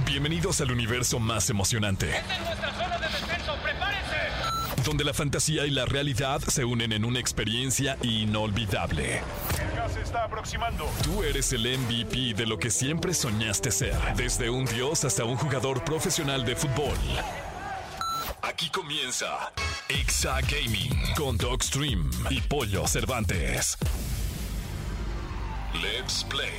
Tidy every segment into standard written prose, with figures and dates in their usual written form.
Bienvenidos al universo más emocionante. ¡Esta es nuestra zona de descenso! ¡Prepárense! Donde la fantasía y la realidad se unen en una experiencia inolvidable. El gas se está aproximando. Tú eres el MVP de lo que siempre soñaste ser. Desde un dios hasta un jugador profesional de fútbol. Aquí comienza Exa Gaming con Dogstream y Pollo Cervantes. Let's play.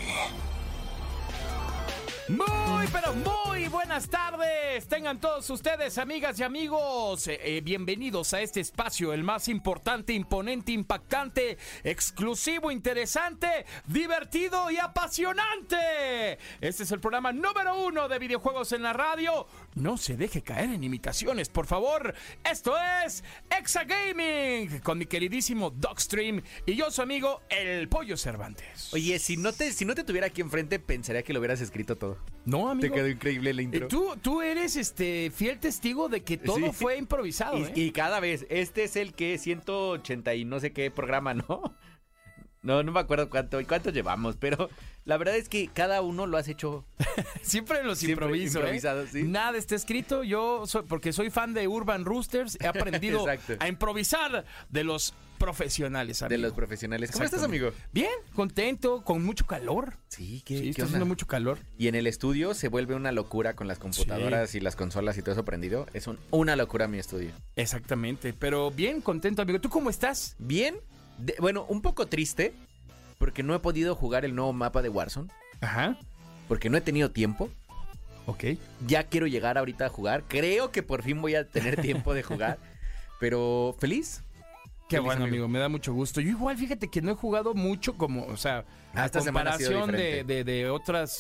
Pero muy buenas tardes. Tengan todos ustedes, amigas y amigos. Bienvenidos a este espacio, el más importante, imponente, impactante, exclusivo, interesante, divertido y apasionante. Este es el programa número 1 de videojuegos en la radio. No se deje caer en imitaciones, por favor. Esto es Exa Gaming con mi queridísimo Dogstream y yo, su amigo, el Pollo Cervantes. Oye, si no te tuviera aquí enfrente, pensaría que lo hubieras escrito todo. No, amigo. Te quedó increíble la intro. Tú eres fiel testigo de que todo Sí. fue improvisado. Y cada vez, este es el que 180 y no sé qué programa, ¿no? No me acuerdo cuánto llevamos, pero la verdad es que cada uno lo has hecho. Siempre los Siempre improviso. improvisado, sí. Nada está escrito. Porque soy fan de Urban Roosters, he aprendido Exacto. a improvisar de los profesionales, amigo. De los profesionales. ¿Cómo estás, amigo? Bien, contento, con mucho calor. Sí, Sí, está haciendo mucho calor. Y en el estudio se vuelve una locura con las computadoras y las consolas y todo eso prendido. Es una locura mi estudio. Exactamente, pero bien contento, amigo. ¿Tú cómo estás? Bien, bueno, un poco triste porque no he podido jugar el nuevo mapa de Warzone. Ajá, Porque no he tenido tiempo. ok. Ya quiero llegar ahorita a jugar. Creo que por fin voy a tener tiempo de jugar. Pero feliz. Qué Feliz, bueno, amigo, me da mucho gusto. Yo igual, fíjate que no he jugado mucho como, o sea, a Esta semana ha sido comparación diferente. de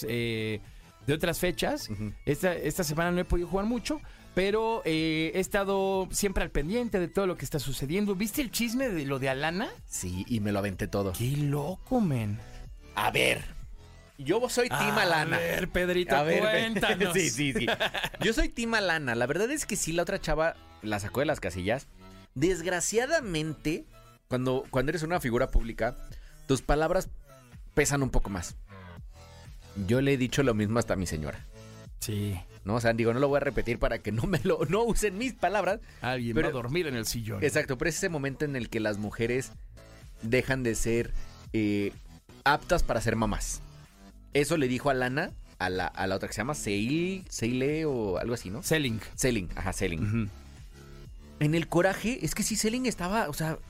otras fechas. Ujú. Esta semana no he podido jugar mucho, pero he estado siempre al pendiente de todo lo que está sucediendo. ¿Viste el chisme de lo de Alana? Sí, y me lo aventé todo. Qué loco, men. A ver, yo soy Team Alana. A ver, Pedrito, A ver, cuéntanos. Sí. Yo soy Team Alana. La verdad es que sí, la otra chava la sacó de las casillas. Desgraciadamente, cuando eres una figura pública, tus palabras pesan un poco más. Yo le he dicho lo mismo hasta a mi señora. Sí, ¿No? O sea, digo, no lo voy a repetir para que no usen mis palabras. alguien Pero- va a dormir en el sillón. Exacto, pero es ese momento en el que las mujeres dejan de ser aptas para ser mamás. Eso le dijo Alana a la otra que se llama Seile o algo así, ¿no? Selling. Selling, ajá, Selling. Ujú. En el coraje, es que sí, Selling estaba, o sea,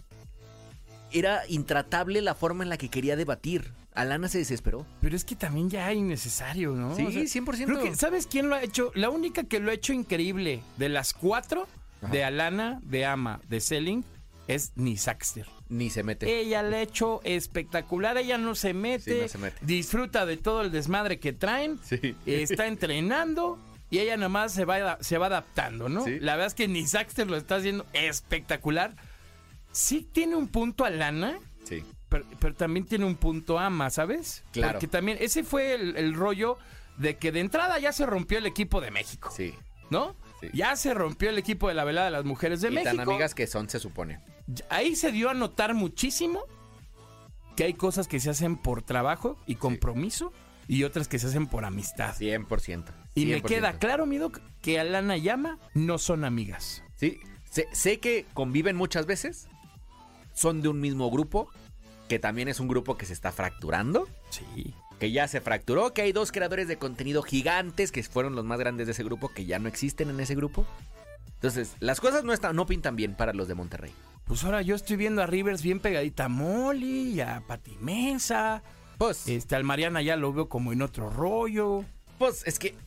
era intratable la forma en la que quería debatir. Alana se desesperó. Pero es que también ya es innecesario, ¿no? Sí, O sea, 100%. creo que, ¿sabes quién lo ha hecho? La única que lo ha hecho increíble de las 4, Ajá. de Alana, de Ama, de Selling, es Nisaxter. Ni se mete. Ella le ha hecho espectacular, ella no se mete, Sí, no se mete. disfruta de todo el desmadre que traen, Sí. está entrenando y ella nada más se va adaptando, ¿no? Sí. La verdad es que Nisaxter lo está haciendo espectacular. Sí tiene un punto Alana, Sí. pero también tiene un punto Ama, ¿sabes? Claro. Porque también ese fue el rollo de que de entrada ya se rompió el equipo de México, Sí. ¿no? Sí. Ya se rompió el equipo de la velada de las mujeres de Y México. tan amigas que son, se supone. Ahí se dio a notar muchísimo que hay cosas que se hacen por trabajo y compromiso y otras que se hacen por amistad. 100%. Y me 100%. queda claro, mi Doc, que Alana y Ama no son amigas. Sí, sé que conviven muchas veces, son de un mismo grupo, que también es un grupo que se está fracturando, Sí. que ya se fracturó, que hay 2 creadores de contenido gigantes que fueron los más grandes de ese grupo, que ya no existen en ese grupo. Entonces, las cosas no pintan bien para los de Monterrey. Pues ahora yo estoy viendo a Rivers bien pegadita a Molly y a Pati Mesa. Pues, Al Mariana ya lo veo como en otro rollo. es que,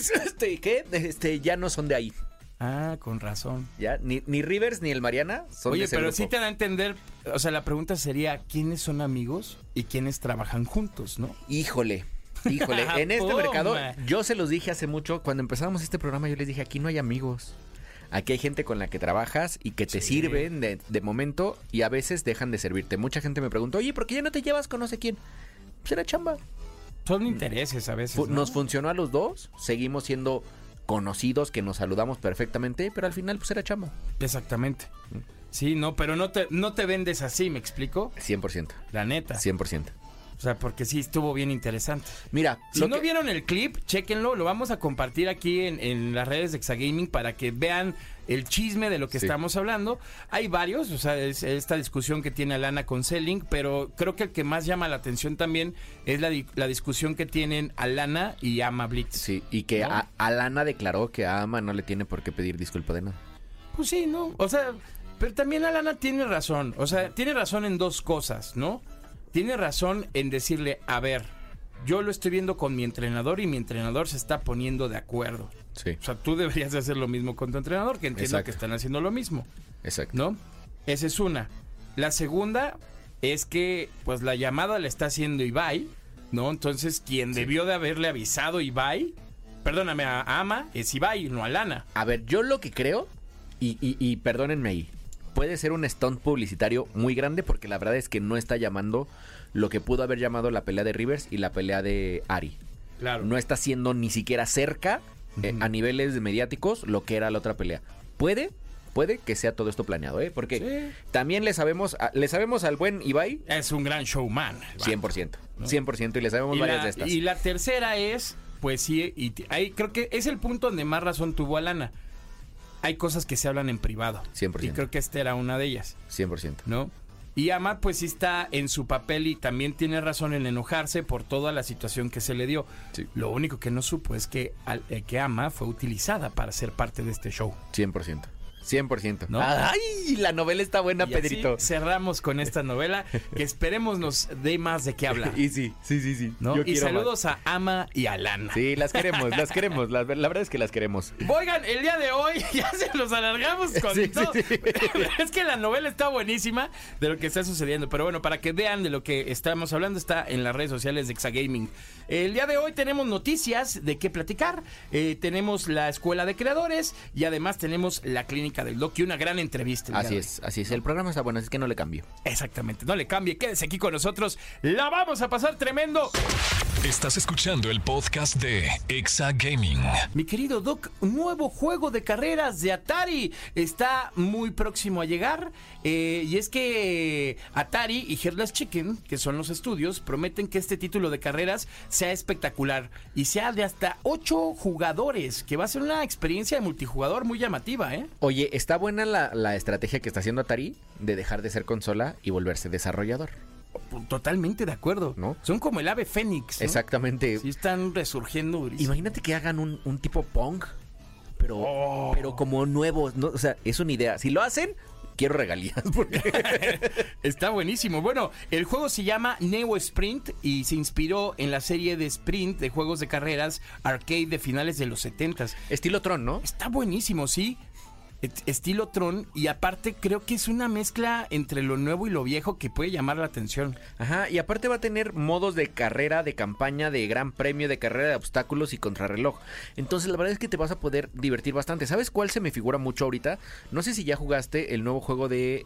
¿qué? Ya no son de ahí. Ah, con razón. Ya, ni Rivers ni el Mariana son de Oye, ese pero grupo. sí te da a entender, o sea, la pregunta sería, ¿quiénes son amigos y quiénes trabajan juntos, no? Híjole, en este Puma. mercado, yo se los dije hace mucho, cuando empezábamos este programa, yo les dije, aquí no hay amigos. Aquí hay gente con la que trabajas y que te sirven de momento y a veces dejan de servirte. Mucha gente me preguntó, oye, ¿por qué ya no te llevas con no sé quién? Pues era chamba. Son intereses a veces, ¿no? Nos funcionó a los dos, seguimos siendo conocidos, que nos saludamos perfectamente, pero al final pues era chamba. Exactamente. Sí, no, pero no te vendes así, ¿me explico? 100%. La neta. 100%. sea, porque sí estuvo bien interesante. Mira, Si no vieron el clip, chéquenlo, lo vamos a compartir aquí en las redes de Exagaming para que vean el chisme de lo que estamos hablando. Hay varios, o sea, es esta discusión que tiene Alana con Selling, pero creo que el que más llama la atención también es la discusión que tienen Alana y Ama Blitz. Sí, y que ¿no? Alana declaró que a Ama no le tiene por qué pedir disculpa de nada. Pues sí, ¿no? O sea, pero también Alana tiene razón, o sea, tiene razón en dos cosas, ¿no? Tiene razón en decirle, a ver, yo lo estoy viendo con mi entrenador y mi entrenador se está poniendo de acuerdo. Sí. O sea, tú deberías de hacer lo mismo con tu entrenador, que entiendo Exacto. que están haciendo lo mismo, Exacto. ¿no? Esa es una. La segunda es que, pues, la llamada la está haciendo Ibai, ¿no? Entonces, quien debió de haberle avisado Ibai, perdóname, a Ama, es Ibai, no a Lana. A ver, yo lo que creo, y perdónenme ahí, puede ser un stunt publicitario muy grande porque la verdad es que no está llamando lo que pudo haber llamado la pelea de Rivers y la pelea de Ari. Claro. No está siendo ni siquiera cerca a niveles mediáticos lo que era la otra pelea. Puede que sea todo esto planeado, ¿eh? Porque Sí. también le sabemos al buen Ibai Es un gran showman. 100%. 100% y le sabemos varias de estas. Y la tercera es, pues sí, ahí creo que es el punto donde más razón tuvo Alana. Hay cosas que se hablan en privado. 100%. Y creo que esta era una de ellas, 100%. ¿no? Y Ama, pues sí está en su papel y también tiene razón en enojarse por toda la situación que se le dio. Sí. Lo único que no supo es que Ama fue utilizada para ser parte de este show. 100%. 100%. ¿No? ¡Ay! La novela está buena, Y Pedrito. así cerramos con esta novela que esperemos nos dé más de qué hablar. Y sí. ¿No? Yo Y quiero saludos a Ama y a Lana. Sí, las queremos. La verdad es que las queremos. Oigan, el día de hoy ya se los alargamos con Sí, todo. sí. Es que la novela está buenísima de lo que está sucediendo. Pero bueno, para que vean de lo que estamos hablando, está en las redes sociales de Exagaming. El día de hoy tenemos noticias de qué platicar. Tenemos la Escuela de Creadores y además tenemos la Clínica del Doc y una gran entrevista. el día Así de es, así es. El programa está bueno, así que no le cambio. hoy. Exactamente, no le cambie, quédese aquí con nosotros. La vamos a pasar tremendo. Estás escuchando el podcast de Exagaming. Mi querido Doc, un nuevo juego de carreras de Atari está muy próximo a llegar. Y es que Atari y Headless Chicken, que son los estudios, prometen que este título de carreras sea espectacular y sea de hasta 8 jugadores, que va a ser una experiencia de multijugador muy llamativa, ¿eh? Oye, está buena la estrategia que está haciendo Atari de dejar de ser consola y volverse desarrollador, Totalmente de acuerdo. ¿no? Son como el ave fénix, ¿no? Exactamente. Sí, están resurgiendo durísimo. Imagínate que hagan un tipo Pong, pero como nuevo, ¿no? O sea, es una idea. Si lo hacen, quiero regalías. Porque... Está buenísimo. Bueno, el juego se llama Neo Sprint y se inspiró en la serie de Sprint de juegos de carreras arcade de finales de los 70s. Estilo Tron, ¿no? Está buenísimo, sí. Estilo Tron, y aparte creo que es una mezcla entre lo nuevo y lo viejo que puede llamar la atención. Ajá, y aparte va a tener modos de carrera, de campaña, de gran premio, de carrera de obstáculos y contrarreloj. Entonces la verdad es que te vas a poder divertir bastante. ¿Sabes cuál se me figura mucho ahorita? No sé si ya jugaste el nuevo juego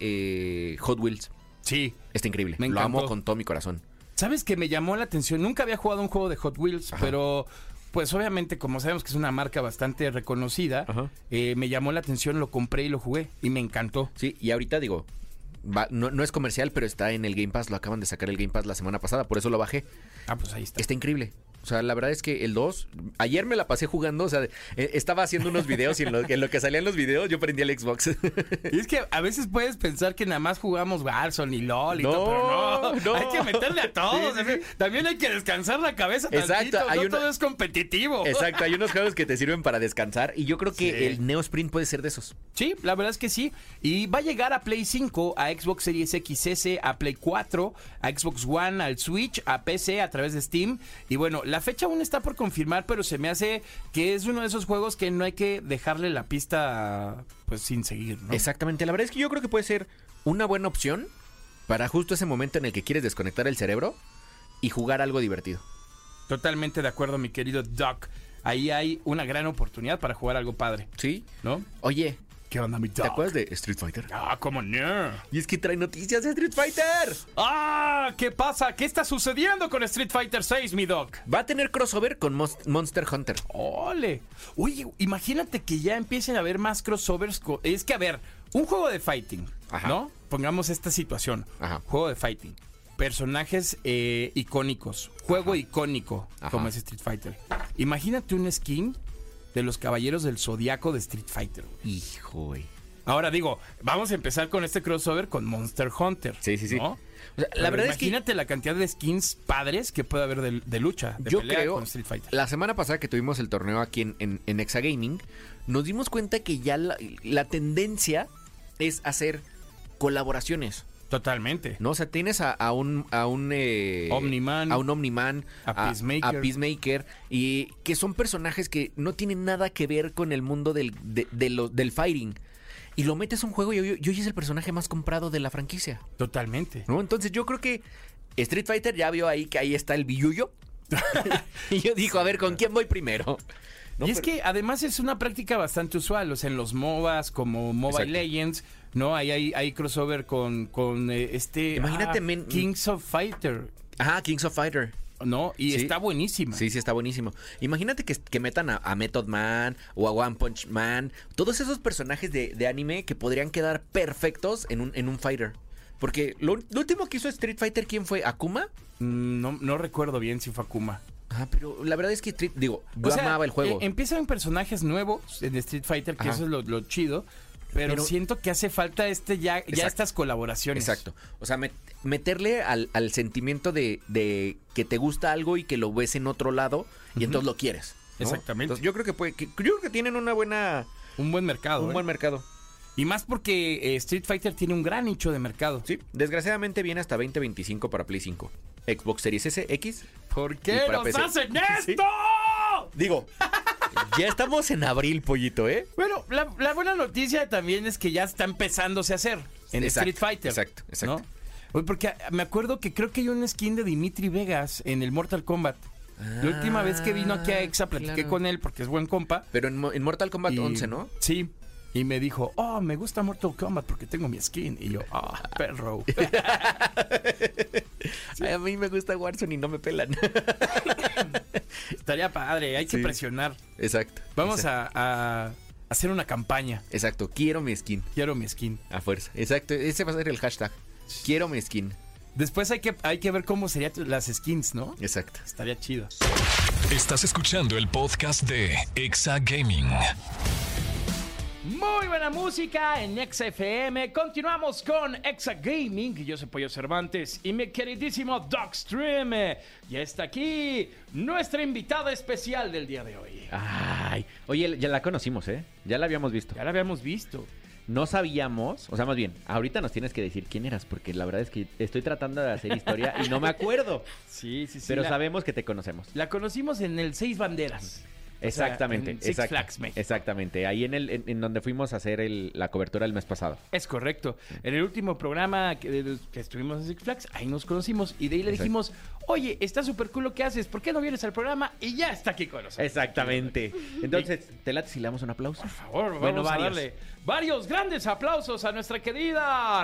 de Hot Wheels. Sí. Está increíble. Me Lo encantó. amo con todo mi corazón. ¿Sabes qué me llamó la atención? Nunca había jugado un juego de Hot Wheels, Ajá. pero pues obviamente como sabemos que es una marca bastante reconocida, Ajá. Me llamó la atención, lo compré y lo jugué y me encantó. Sí, y ahorita digo, no es comercial, pero está en el Game Pass. Lo acaban de sacar el Game Pass la semana pasada, por eso lo bajé. Ah, pues ahí está. Está increíble. O sea, la verdad es que el 2, ayer me la pasé jugando, o sea, estaba haciendo unos videos y en lo que salían los videos yo prendí el Xbox. Y es que a veces puedes pensar que nada más jugamos Warzone y LOL y No, todo, pero no, no. hay que meterle a todos. Sí, sí, sí. También hay que descansar la cabeza Exacto, tantito, hay no una- todo es competitivo. Exacto, hay unos juegos que te sirven para descansar y yo creo que Sí. el Neo Sprint puede ser de esos. Sí, la verdad es que sí. Y va a llegar a Play 5, a Xbox Series XS, a Play 4, a Xbox One, al Switch, a PC a través de Steam. Y bueno, la fecha aún está por confirmar, pero se me hace que es uno de esos juegos que no hay que dejarle la pista pues sin seguir, ¿no? Exactamente, la verdad es que yo creo que puede ser una buena opción para justo ese momento en el que quieres desconectar el cerebro y jugar algo divertido. Totalmente de acuerdo, mi querido Doc. Ahí hay una gran oportunidad para jugar algo padre, ¿Sí? ¿no? Oye, ¿Qué onda, mi Doc? ¿te acuerdas de Street Fighter? Ah, ¿cómo no? Y es que trae noticias de Street Fighter. ¡Ah! ¿Qué pasa? ¿Qué está sucediendo con Street Fighter 6, mi Doc? Va a tener crossover con Monster Hunter. ¡Ole! Oye, imagínate que ya empiecen a haber más crossovers. Es que, a ver, un juego de fighting, Ajá. ¿no? Pongamos esta situación. Ajá. Juego de fighting. personajes icónicos, juego icónico, Ajá. como es Street Fighter. Imagínate un skin de los Caballeros del Zodiaco de Street Fighter. Hijo, güey. Ahora digo, vamos a empezar con este crossover con Monster Hunter. Sí, sí, sí. ¿no? O sea, Pero la verdad es que imagínate la cantidad de skins padres que puede haber de lucha, de yo pelea creo, con Street Fighter. la semana pasada que tuvimos el torneo aquí en Exagaming, nos dimos cuenta que ya la tendencia es hacer colaboraciones. Totalmente. ¿No? O sea, tienes a un Omni-Man. a un Omni-Man, A Peacemaker. a Peacemaker, y que son personajes que no tienen nada que ver con el mundo del fighting. Y lo metes a un juego y hoy es el personaje más comprado de la franquicia, Totalmente. ¿no? Entonces yo creo que Street Fighter ya vio ahí que ahí está el billuyo. Y yo dijo, a ver, ¿con quién voy primero? ¿No? Y es que además es una práctica bastante usual, o sea, en los MOBAs como Mobile Exacto. Legends, ¿no? Ahí hay crossover con Imagínate, Kings of Fighter, Ajá, Kings of Fighter. ¿no? Y Sí. está buenísima. Sí, sí, está buenísimo. Imagínate que metan a Method Man o a One Punch Man. Todos esos personajes de anime que podrían quedar perfectos en un fighter. Porque lo último que hizo Street Fighter, ¿quién fue? ¿Akuma? No recuerdo bien si fue Akuma. Ah, pero la verdad es que yo O sea, amaba el juego. Empiezan personajes nuevos en Street Fighter, que Ajá. eso es lo chido. Pero siento que hace falta ya Exacto. estas colaboraciones. Exacto. O sea, meterle al sentimiento de que te gusta algo y que lo ves en otro lado y entonces lo quieres, ¿no? Exactamente. Entonces, yo creo que tienen una buena Un buen mercado. un buen mercado. Y más porque Street Fighter tiene un gran nicho de mercado. Sí, desgraciadamente viene hasta 2025 para Play 5. Xbox Series S, X. ¿Por Y qué para nos PC. hacen Sí. esto? Digo, ya estamos en abril, pollito, ¿eh? Bueno, la buena noticia también es que ya está empezándose a hacer en Exacto, Street Fighter. exacto, exacto. ¿no? Oye, porque me acuerdo que creo que hay un skin de Dimitri Vegas en el Mortal Kombat. La última vez que vino aquí a Exa platiqué claro. con él porque es buen compa. Pero en Mortal Kombat y- 11, ¿no? Sí. Y me dijo, me gusta Mortal Kombat porque tengo mi skin. Y yo, perro. Ay, a mí me gusta Warzone y no me pelan. Estaría padre, hay que Sí. presionar. Exacto. Vamos exacto. a hacer una campaña. Exacto, quiero mi skin. Quiero mi skin. A fuerza. Exacto, ese va a ser el hashtag. Quiero mi skin. Después hay que ver cómo serían las skins, ¿no? Exacto. Estaría chido. Estás escuchando el podcast de Exa Gaming. Muy buena música en Exa FM. Continuamos con Exa Gaming. Yo soy Pollo Cervantes y mi queridísimo Dogstream. Ya está aquí nuestra invitada especial del día de hoy. Ay, oye, ya la conocimos, ¿eh? Ya la habíamos visto. Ya la habíamos visto. No sabíamos, o sea, más bien, ahorita nos tienes que decir quién eras, porque la verdad es que estoy tratando de hacer historia y no me acuerdo. Sí. Pero sabemos que te conocemos. La conocimos en el Seis Banderas. Exactamente, en Six Flags México. exactamente. Ahí en donde fuimos a hacer la cobertura el mes pasado. Es correcto. En el último programa que estuvimos en Six Flags, ahí nos conocimos y de ahí le Exacto. dijimos, oye, está súper cool lo que haces, ¿por qué no vienes al programa? Y ya está aquí con nosotros. Exactamente. Entonces, ¿te late si le damos un aplauso? Por favor, vamos Bueno, a varios. darle varios grandes aplausos a nuestra querida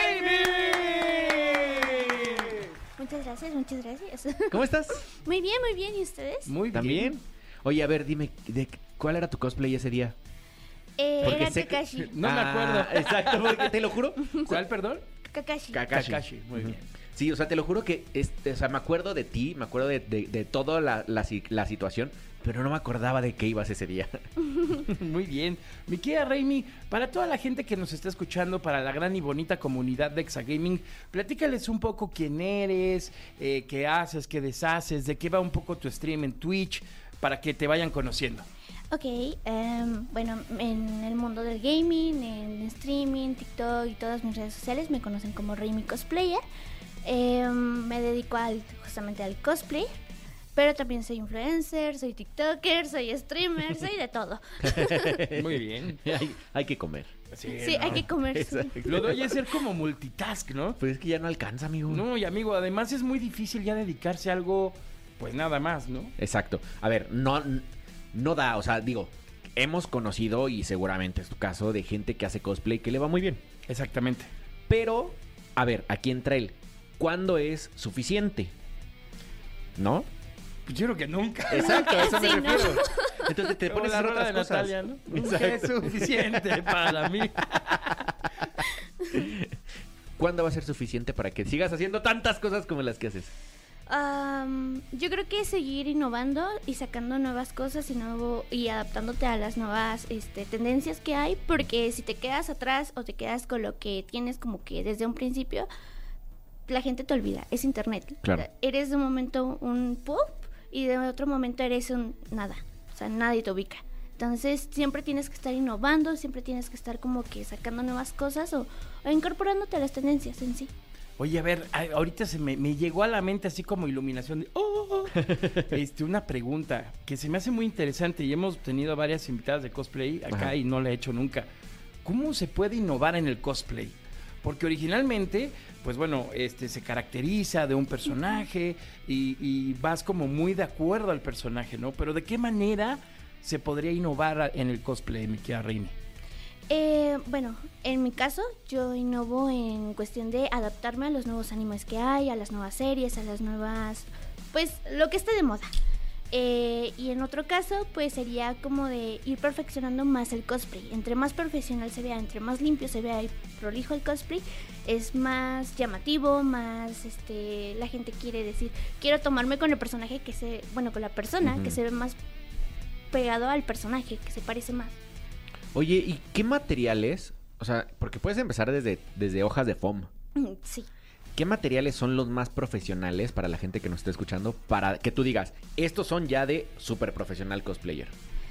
Raimi. Muchas gracias, muchas gracias. ¿Cómo estás? Muy bien, ¿y ustedes? Muy ¿También? bien. Oye, a ver, dime, ¿cuál era tu cosplay ese día? Porque Era sé que- Kakashi. No me acuerdo. Exacto, porque te lo juro. ¿Cuál, perdón? Kakashi. Kakashi. Muy bien. Sí, o sea, te lo juro que, o sea, me acuerdo de ti, me acuerdo de toda la situación, pero no me acordaba de qué ibas ese día. Muy bien. Mi querida Raimi, para toda la gente que nos está escuchando, para la gran y bonita comunidad de Exagaming, platícales un poco quién eres, qué haces, qué deshaces, de qué va un poco tu stream en Twitch, para que te vayan conociendo. Ok, bueno, en el mundo del gaming, en streaming, TikTok y todas mis redes sociales me conocen como Raimi Cosplayer. Me dedico justamente al cosplay, pero también soy influencer, soy TikToker, soy streamer, soy de todo. Muy bien. hay que comer. Sí, hay que comer. Exacto. Lo de hoy es ser como multitask, ¿no? Pues es que ya no alcanza, amigo. No, y amigo, además es muy difícil ya dedicarse a algo, pues nada más, ¿no? Exacto. A ver, no da, o sea, digo, hemos conocido, y seguramente es tu caso, de gente que hace cosplay que le va muy bien. Exactamente. Pero, a ver, aquí entra el ¿cuándo es suficiente? ¿No? Pues yo creo que nunca. Exacto, a eso me Sí, ¿no? refiero. Entonces te Como pones a la hacer rola de otras cosas. Natalia, ¿no? Nunca es suficiente para mí. ¿cuándo va a ser suficiente para que sigas haciendo tantas cosas como las que haces? Yo creo que seguir innovando y sacando nuevas cosas y adaptándote a las nuevas tendencias que hay, porque si te quedas atrás o te quedas con lo que tienes como que desde un principio, la gente te olvida, es internet. Claro. Eres de un momento un pop y de otro momento eres un nada, o sea, nadie te ubica. Entonces siempre tienes que estar innovando, siempre tienes que estar como que sacando nuevas cosas o incorporándote a las tendencias en sí. Oye, a ver, ahorita se me llegó a la mente así como iluminación de una pregunta que se me hace muy interesante y hemos tenido varias invitadas de cosplay acá. Ajá. Y no la he hecho nunca. ¿Cómo se puede innovar en el cosplay? Porque originalmente, pues bueno, se caracteriza de un personaje y vas como muy de acuerdo al personaje, ¿no? Pero ¿de qué manera se podría innovar en el cosplay, mi querida Reini? Bueno, en mi caso, yo innovo en cuestión de adaptarme a los nuevos animes que hay, a las nuevas series, a las nuevas... pues, lo que esté de moda. Y en otro caso, pues sería como de ir perfeccionando más el cosplay. Entre más profesional se vea, entre más limpio se vea y prolijo el cosplay, es más llamativo, más la gente quiere decir, quiero tomarme con el personaje con la persona que se ve más pegado al personaje, que se parece más. Oye, ¿y qué materiales? O sea, porque puedes empezar desde hojas de foam. Sí. ¿Qué materiales son los más profesionales para la gente que nos está escuchando? Para que tú digas, estos son ya de súper profesional cosplayer.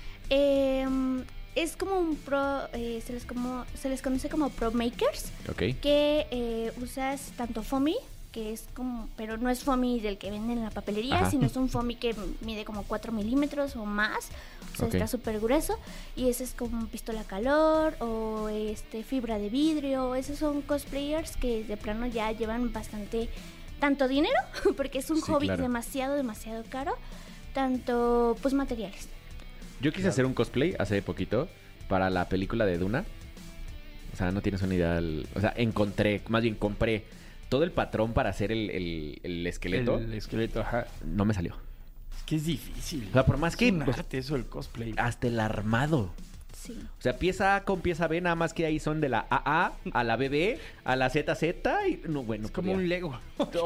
Es como un pro, se les conoce como pro makers. Ok. Que usas tanto foamy, que es como, pero no es foamy del que venden en la papelería, Ajá. sino es un foamy que mide como 4 milímetros o más, o sea, está súper grueso, y ese es como pistola calor o fibra de vidrio. Esos son cosplayers que de plano ya llevan bastante, tanto dinero, porque es un hobby claro. demasiado caro, tanto pues materiales. Yo quise hacer un cosplay hace poquito para la película de Duna. O sea, no tienes una idea. O sea, compré todo el patrón para hacer el esqueleto. El esqueleto, ajá. No me salió. Es que es difícil. O sea, por más que... Es un arte eso, el cosplay. Hasta el armado. Sí. O sea, pieza A con pieza B, nada más que ahí son de la AA a la BB a la ZZ y... No, bueno, es como un Lego.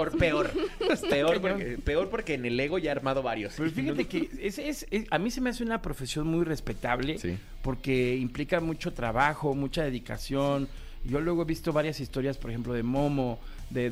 Peor porque en el Lego ya he armado varios. Pero fíjate que a mí se me hace una profesión muy respetable. Sí. Porque implica mucho trabajo, mucha dedicación. Yo luego he visto varias historias, por ejemplo, de Momo,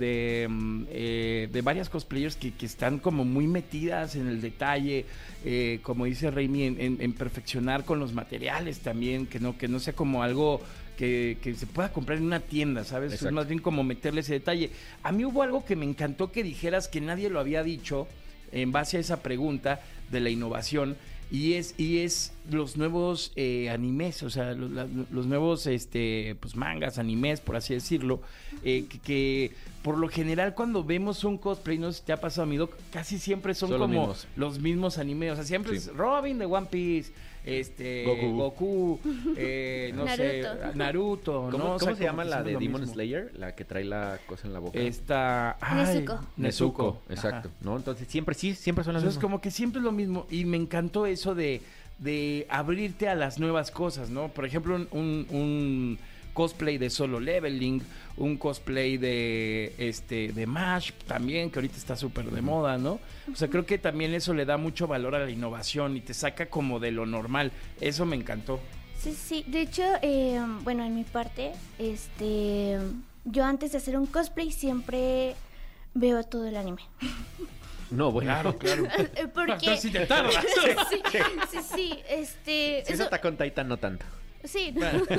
de varias cosplayers que están como muy metidas en el detalle, como dice Raimi, en perfeccionar con los materiales también, que no sea como algo que se pueda comprar en una tienda, ¿sabes? Exacto. Es más bien como meterle ese detalle. A mí hubo algo que me encantó que dijeras que nadie lo había dicho en base a esa pregunta de la innovación. Y es los nuevos animes, o sea, los nuevos pues mangas, animes, por así decirlo, que por lo general cuando vemos un cosplay, no sé si te ha pasado, amigo, casi siempre son como los mismos animes, o sea, siempre es Robin de One Piece, Goku, no Naruto. sé, Naruto, ¿Cómo, ¿no? O sea, ¿cómo se llama que la siempre de lo Demon mismo. Slayer? La que trae la cosa en la boca. Nezuko. Exacto. ¿No? Entonces siempre son las Entonces, mismas. como que siempre es lo mismo. Y me encantó eso de abrirte a las nuevas cosas, ¿no? Por ejemplo, un cosplay de Solo Leveling, un cosplay de MASH también, que ahorita está súper de moda, ¿no? O sea, creo que también eso le da mucho valor a la innovación y te saca como de lo normal. Eso me encantó. Sí. De hecho, bueno, en mi parte, yo antes de hacer un cosplay siempre veo todo el anime. No, bueno. Claro. Porque... Entonces sí te tardas. Sí. Si es Attack on Titan, no tanto. Sí.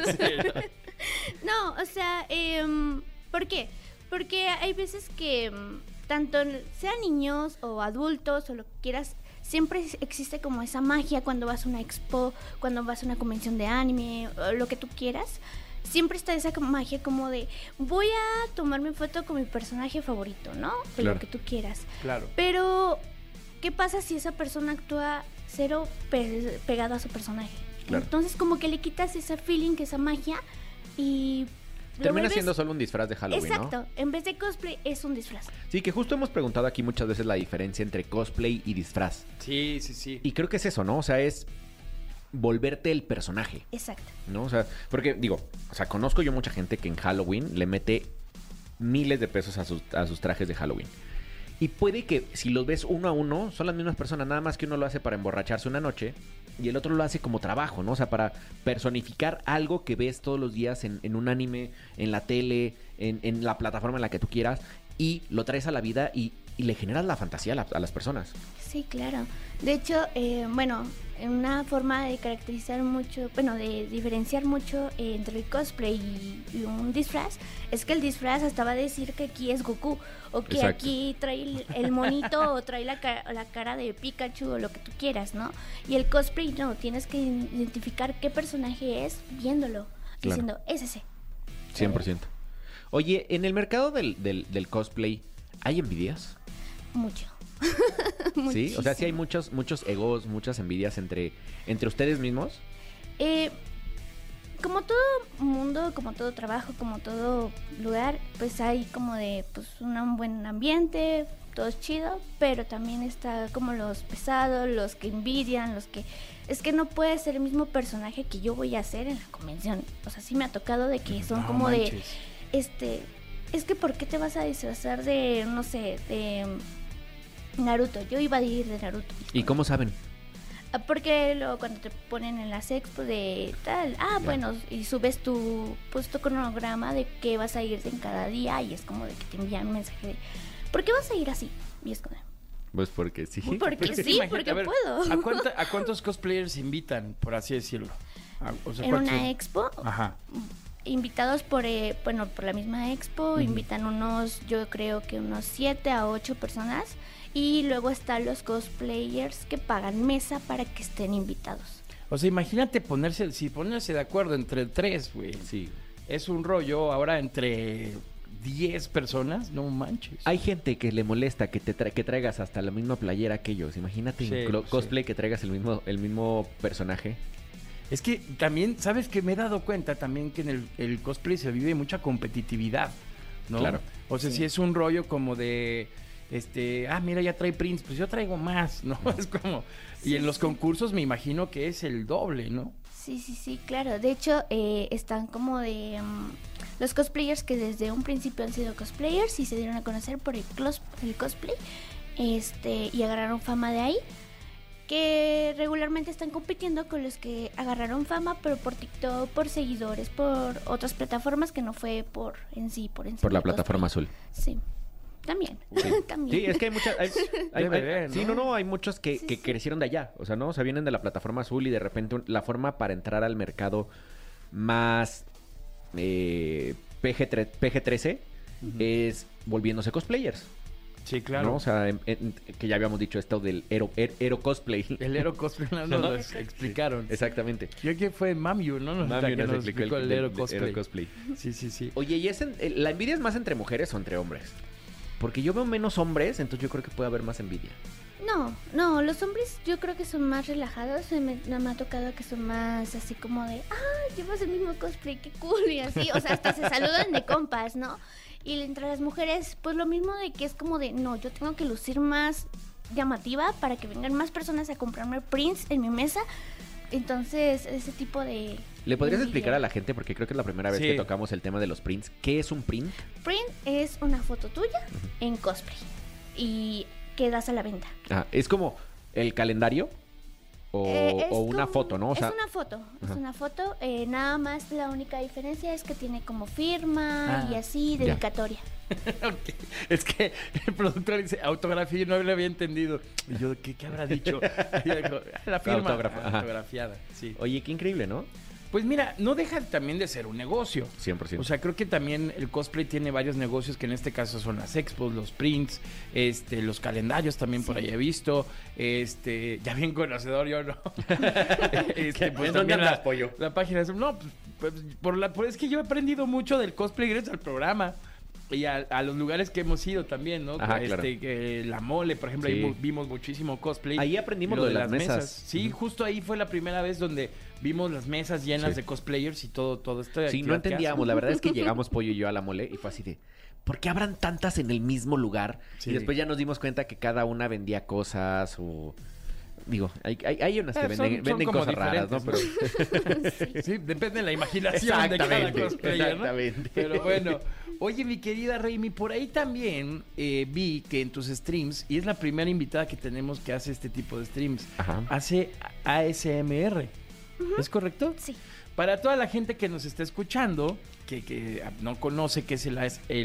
No, o sea, ¿por qué? Porque hay veces que tanto sean niños o adultos o lo que quieras, siempre existe como esa magia cuando vas a una expo, cuando vas a una convención de anime, o lo que tú quieras. Siempre está esa magia como de voy a tomarme foto con mi personaje favorito, ¿no? De Claro. lo que tú quieras. Claro. Pero, ¿qué pasa si esa persona actúa cero pegado a su personaje? Claro. Entonces como que le quitas ese feeling, esa magia y... lo Termina vuelves- siendo solo un disfraz de Halloween, Exacto, ¿no? en vez de cosplay es un disfraz. Sí, que justo hemos preguntado aquí muchas veces la diferencia entre cosplay y disfraz. Sí. Y creo que es eso, ¿no? O sea, es volverte el personaje, Exacto. ¿no? O sea, porque digo, o sea, conozco yo mucha gente que en Halloween le mete miles de pesos a sus trajes de Halloween. Y puede que si los ves uno a uno, son las mismas personas, nada más que uno lo hace para emborracharse una noche y el otro lo hace como trabajo, ¿no? O sea, para personificar algo que ves todos los días en un anime, en la tele, en la plataforma en la que tú quieras, y lo traes a la vida y le generas la fantasía a las personas. Sí, claro. De hecho, bueno, una forma de caracterizar mucho, bueno, de diferenciar mucho entre el cosplay y un disfraz, es que el disfraz hasta va a decir que aquí es Goku, o que Exacto. aquí trae el monito, o trae la cara de Pikachu, o lo que tú quieras, ¿no? Y el cosplay no, tienes que identificar qué personaje es viéndolo, diciendo, es ese. 100%. Oye, en el mercado del cosplay, ¿hay envidias? Mucho. Sí, o sea, sí hay muchos egos, muchas envidias entre ustedes mismos. Como todo mundo, como todo trabajo, como todo lugar, pues hay como de pues un buen ambiente, todo es chido, pero también está como los pesados, los que envidian, los que... Es que no puede ser el mismo personaje que yo voy a hacer en la convención. O sea, sí me ha tocado de que son No como manches. de... Es que ¿por qué te vas a disfrazar de, no sé, de Naruto? Yo iba a ir de Naruto. ¿Y cómo saben? Porque luego cuando te ponen en las expos de tal, bueno, y subes tu cronograma de que vas a ir en cada día y es como de que te envían un mensaje de ¿por qué vas a ir así? Y es como de, Pues porque sí. porque sí, Imagínate, porque a ver, puedo. ¿A cuántos cosplayers invitan, por así decirlo? O sea, En ¿cuántos? una expo, Ajá. invitados por la misma expo, invitan yo creo que unos 7 a 8 personas. Y luego están los cosplayers que pagan mesa para que estén invitados. O sea, imagínate ponerse de acuerdo entre 3, güey. Sí. Es un rollo ahora entre 10 personas, no manches. Hay gente que le molesta que que traigas hasta la misma playera que ellos. Imagínate Sí, en cosplay que traigas el mismo personaje. Es que también, ¿sabes qué? Me he dado cuenta también que en el cosplay se vive mucha competitividad, ¿no? Claro. O sea, si es un rollo como de, mira, ya trae Prince, pues yo traigo más, ¿no? Es como... Y en los concursos me imagino que es el doble, ¿no? Sí, claro. De hecho, están como de... los cosplayers que desde un principio han sido cosplayers y se dieron a conocer por el cosplay, y agarraron fama de ahí, que regularmente están compitiendo con los que agarraron fama, pero por TikTok, por seguidores, por otras plataformas que no fue por Por la el plataforma cosplay. azul. Sí. También. Sí. También. Sí, es que hay muchas... Debe, ¿no? Hay muchos que Sí. crecieron de allá. O sea, ¿no? O sea, vienen de la plataforma azul y de repente la forma para entrar al mercado más PG-13 es volviéndose cosplayers. Sí, claro. ¿No? O sea, que ya habíamos dicho esto del Ero Cosplay. El Ero Cosplay nos lo explicaron. Exactamente. Yo creo que fue Mamiu, ¿no? Mami Que nos explicó el Ero Cosplay. Cosplay. Sí. Oye, ¿y la envidia es más entre mujeres o entre hombres? Porque yo veo menos hombres, entonces yo creo que puede haber más envidia. No, los hombres yo creo que son más relajados. Me ha tocado que son más así como de, llevas el mismo cosplay, qué cool, y así. O sea, hasta se saludan de compas, ¿no? Y entre las mujeres, pues lo mismo de que es como de, no, yo tengo que lucir más llamativa para que vengan más personas a comprarme prints en mi mesa. Entonces, ese tipo de... ¿Le podrías envidia. explicar a la gente, porque creo que es la primera vez Sí. que tocamos el tema de los prints? ¿Qué es un print? Print es una foto tuya en cosplay y quedas a la venta. ¿Es como el calendario? Es O una como- foto, ¿no? O sea, es una foto, nada más la única diferencia es que tiene como firma y así, ya. dedicatoria. Ok. Es que el productor dice autografía y no le había entendido. Y yo, ¿qué habrá dicho? Y dijo, la firma Ajá. autografiada. Sí. Oye, qué increíble, ¿no? Pues mira, no deja también de ser un negocio. 100%. O sea, creo que también el cosplay tiene varios negocios que en este caso son las expos, los prints, los calendarios también por ahí he visto, ya bien conocedor yo, ¿no? Pues ¿En dónde también andas, pollo? la página, no, pues es que yo he aprendido mucho del cosplay gracias al programa. Y a los lugares que hemos ido también, ¿no? Ajá, claro. Que la Mole, por ejemplo, Sí. ahí vimos muchísimo cosplay. Ahí aprendimos Y lo de las mesas. Sí, justo ahí fue la primera vez donde vimos las mesas llenas Sí. de cosplayers y todo esto. Sí, no entendíamos. La verdad es que llegamos Pollo y yo a la Mole y fue así de... ¿Por qué habrán tantas en el mismo lugar? Sí. Y después ya nos dimos cuenta que cada una vendía cosas o... Digo, hay unas que Son venden como cosas raras, ¿no? Pero... Sí, depende de la imaginación de cada cosplayer, ¿no? Exactamente. Pero bueno, oye, mi querida Raimi, por ahí también vi que en tus streams, y es la primera invitada que tenemos que hace este tipo de streams, Ajá. hace ASMR. ¿Es correcto? Sí. Para toda la gente que nos está escuchando, que no conoce qué es el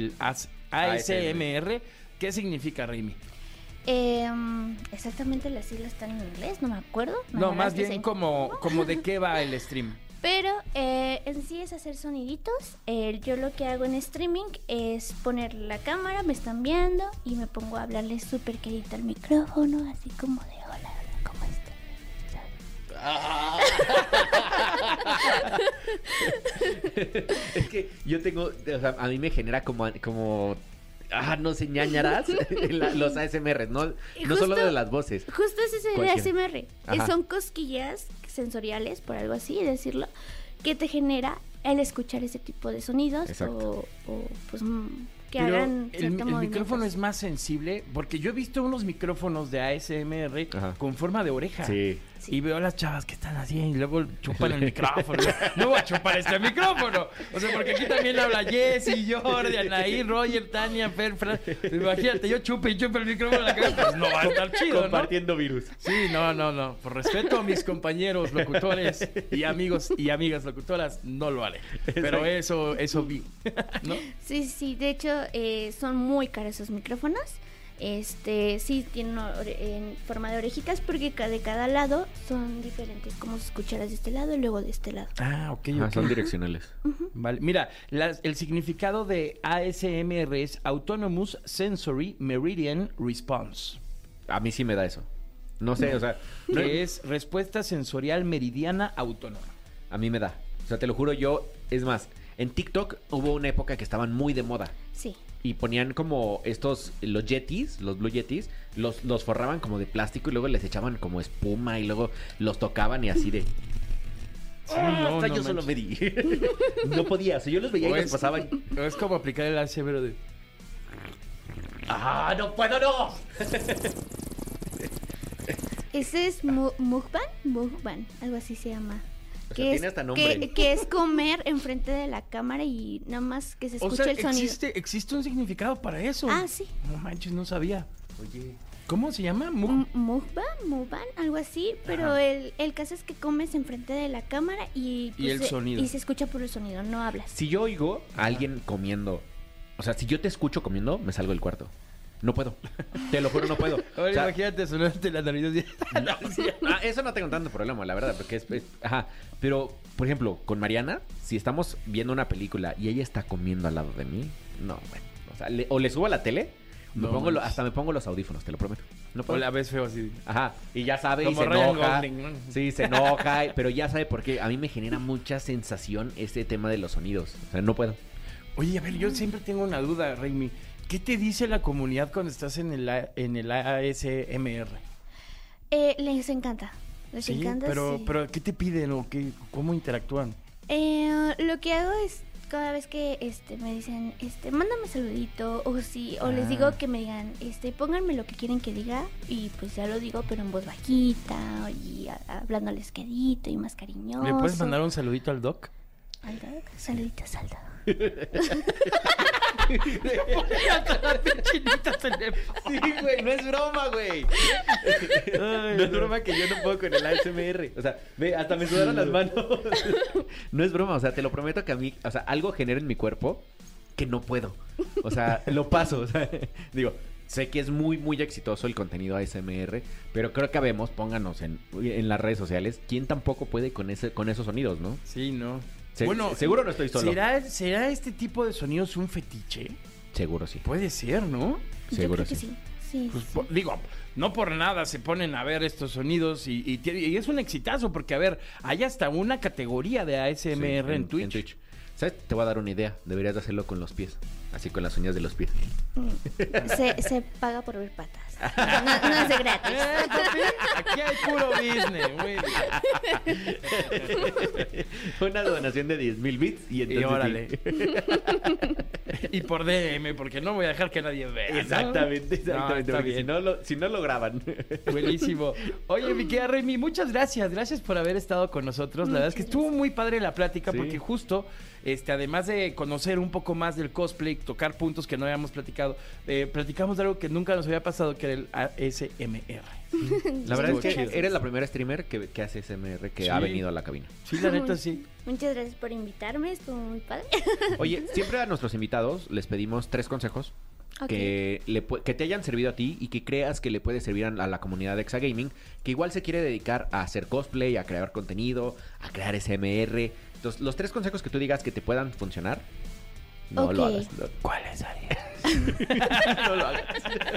ASMR, ¿qué significa, Raimi? Exactamente las siglas están en inglés, no me acuerdo. No, Me más agarraste bien en- como de qué va el stream. Pero en sí es hacer soniditos. Yo lo que hago en streaming es poner la cámara, me están viendo y me pongo a hablarle súper quedito al micrófono, así como de hola, ¿cómo estás? Es que yo tengo, o sea, a mí me genera como no sé, ñañaras los ASMR, no Justo- solo de las voces. Justo ese es el Cualquiera. ASMR. Ajá. Son cosquillas sensoriales, por algo así decirlo, que te genera el escuchar ese tipo de sonidos Exacto. o pues que Pero hagan el cierto movimiento. micrófono es más sensible porque yo he visto unos micrófonos de ASMR Ajá. con forma de oreja. Sí. Sí. Y veo a las chavas que están así y luego chupan el micrófono. No voy a chupar este micrófono. O sea, porque aquí también habla Jessy, Jordi, Anaí, Roger, Tania, Fer, Fran. Imagínate, yo chupe el micrófono en la cabeza. Pues no va a estar chido, ¿no? Compartiendo virus. Sí, no. Por respeto a mis compañeros locutores y amigos y amigas locutoras, no lo haré. Pero eso vi, ¿no? Sí, de hecho son muy caros esos micrófonos. Sí tienen en forma de orejitas porque de cada lado son diferentes, como si escucharas de este lado y luego de este lado. Ah, ok. Son direccionales. Vale. Mira, el significado de ASMR es Autonomous Sensory Meridian Response. A mí sí me da eso. No sé, o sea, no- Que es respuesta sensorial meridiana autónoma. a mí me da. O sea, te lo juro, es más, en TikTok hubo una época que estaban muy de moda. Sí. Y ponían como los Yetis, los Blue Yetis, los forraban como de plástico y luego les echaban como espuma y luego los tocaban y así de... no, hasta no yo solo me manches. di. No podía, o sea, yo los veía y O los es- pasaban. Es como aplicar el ASMR de... ¡Ah, no puedo, no! Ese es mukbang, algo así se llama. O sea, tiene hasta nombre. Que es comer enfrente de la cámara y nada más que se O escuche sea, el sonido. existe un significado para eso. Ah, sí. No manches, no sabía. Oye, ¿cómo se llama? Mukbang, algo así, pero el caso es que comes enfrente de la cámara y el sonido. y se escucha por el sonido, no hablas. Si yo oigo a alguien comiendo, o sea, si yo te escucho comiendo, me salgo del cuarto. No puedo. Te lo juro, no puedo. Ahora O sea, imagínate sonarte la nariz. eso no tengo tanto problema, la verdad, porque ajá. Pero, por ejemplo, con Mariana, si estamos viendo una película y ella está comiendo al lado de mí, no, bueno. O sea, o le subo a la tele, No manches. hasta me pongo los audífonos, te lo prometo. No O puedo. la ves feo así. Ajá, y ya sabe, y Como se Ryan enoja. Gosling, ¿no? Sí, se enoja, pero ya sabe por qué. A mí me genera mucha sensación este tema de los sonidos. O sea, no puedo. Oye, a ver, yo siempre tengo una duda, Raimi. ¿Qué te dice la comunidad cuando estás en el ASMR? Les encanta. Les Sí, encanta, pero, sí. pero ¿qué te piden o cómo interactúan? Lo que hago es cada vez que me dicen, mándame saludito o les digo que me digan, pónganme lo que quieren que diga y pues ya lo digo, pero en voz bajita y hablándoles quedito y más cariñoso. ¿Le puedes mandar un saludito al doc? ¿Al Doc? Saluditos al Doc. Sí, güey, no es broma, güey. No es broma que yo no puedo con el ASMR. O sea, ve, hasta me sudaron las manos. No es broma, o sea, te lo prometo que a mí, o sea, algo genera en mi cuerpo que no puedo. O sea, lo paso, o sea, digo, sé que es muy, muy exitoso el contenido ASMR, pero creo que habemos, pónganos en las redes sociales, ¿quién tampoco puede con esos sonidos, no? Sí, no. Seguro no estoy solo. ¿Será este tipo de sonidos un fetiche? Seguro sí. Puede ser, ¿no? Yo Seguro creo que sí. sí. Sí, Pues, sí. digo, no por nada se ponen a ver estos sonidos y es un exitazo porque, a ver, hay hasta una categoría de ASMR Sí, en Twitch. ¿Sabes? Te voy a dar una idea. Deberías de hacerlo con los pies. Así con las uñas de los pies. Se paga por ver patas. No es de gratis. Aquí hay puro business, muy bien. Una donación de 10,000 bits y entonces Y órale. sí. Y por DM, porque no voy a dejar que nadie vea, ¿no? Exactamente, No, está porque bien. si no lo graban. Buenísimo. Oye, mi querida Remy, muchas gracias. Gracias por haber estado con nosotros. La verdad es que estuvo muy padre la plática Sí. porque justo, además de conocer un poco más del cosplay, tocar puntos que no habíamos platicado, platicamos de algo que nunca nos había pasado, que era el ASMR. La verdad es que Gracias. eres la primera streamer que hace SMR que Sí. ha venido a la cabina. Sí, la neta sí. Muchas gracias por invitarme, estuvo muy padre. Oye, siempre a nuestros invitados les pedimos 3 consejos Ok. que te hayan servido a ti y que creas que le puede servir a la comunidad de Exagaming, que igual se quiere dedicar a hacer cosplay, a crear contenido, a crear SMR. Entonces, los 3 consejos que tú digas que te puedan funcionar, no lo Ok. hagas. ¿Cuáles harías? No lo hagas.